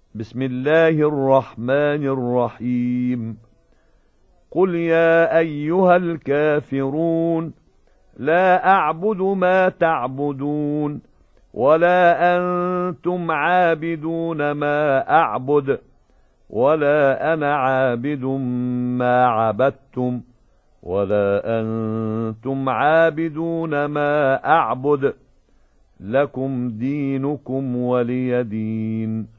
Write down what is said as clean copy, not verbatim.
بسم الله الرحمن الرحيم قل يا أيها الكافرون لا أعبد ما تعبدون ولا أنتم عابدون ما أعبد ولا أنا عابد ما عبدتم ولا أنتم عابدون ما أعبد لكم دينكم ولي دين.